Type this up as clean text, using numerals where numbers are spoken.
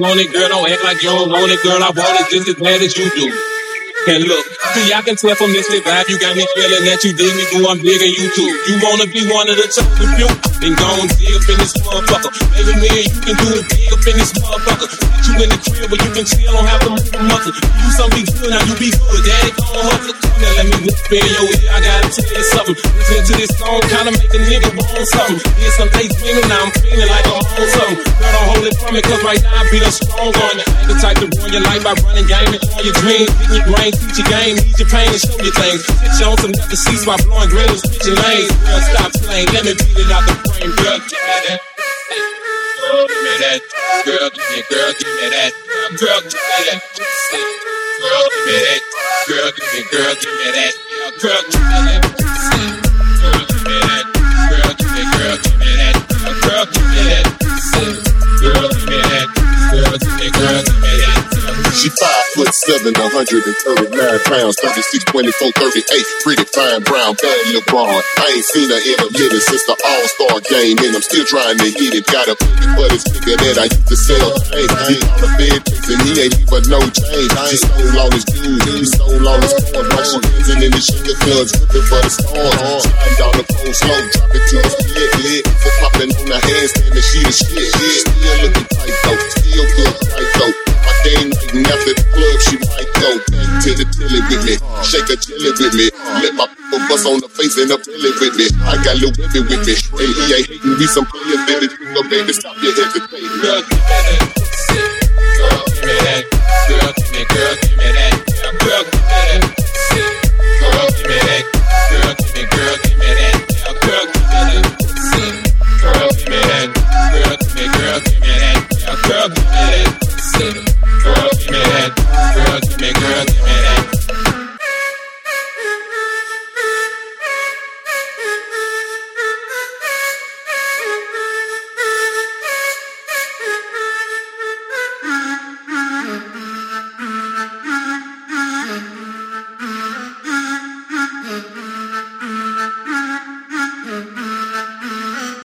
want it, girl, don't act like you don't want it, girl. I want it just as bad as you do. And look, see, I can tell from this vibe, you got me feeling that you dig me, boo, I'm digging you too. You wanna be one of the chosen few? Then go and dig up in this motherfucker. Baby, me and you can do it big up in this motherfucker. Put you in the crib where you can chill, don't have to move a muscle. You something good, now you be good, daddy gon' hustle. Now let me whisper in your ear, I gotta tell you something. Listen to this song, kinda make a nigga want something. Here's some days dreaming, now I'm feeling like I'm on something. Girl, don't hold it from me, cause right now I be the strong one. I ain't the type to ruin your life by running game and on your dreams. Getting your brain, teach your game, ease your pain and show you things. Sit you on some other seats while blowing green and switching lanes. Girl, stop playing, let me beat it out the frame. Girl, give me that. Girl, give me that. Girl, give me that. Girl, give me that. Girl, give me that. Girl, give me that. Girl, give me that. Girl, give me that. Girl, give me that. Girl, give me that. Girl, give me that. Girl, give me that. Girl, give me that. Girl, give me that. She 5'7", 139 pounds, 36, 24, 38, pretty fine brown, bad LeBron. I ain't seen her in a minute since the All-Star game, and I'm still trying to hit it. Got a pretty but it's nigga that I used to sell. He on the bed, and he ain't even no change. She stole all his dudes, he stole all his corn. While she dancing in the sugar guns, ripping for the stars. Sliding down the pole slow, drop it to his lit. Popping on her handstand, and she the shit. Still looking tight though, still good right though. My game night after the club, she might go back to the tilly with me. Shake a chili with me. Let my people bust on the face and up tilly with me. I got Lil Baby with me. And he ain't hating me some player, baby. So baby, stop your hesitating. Girl, give me that. Girl, give me that. Girl, give me, girl,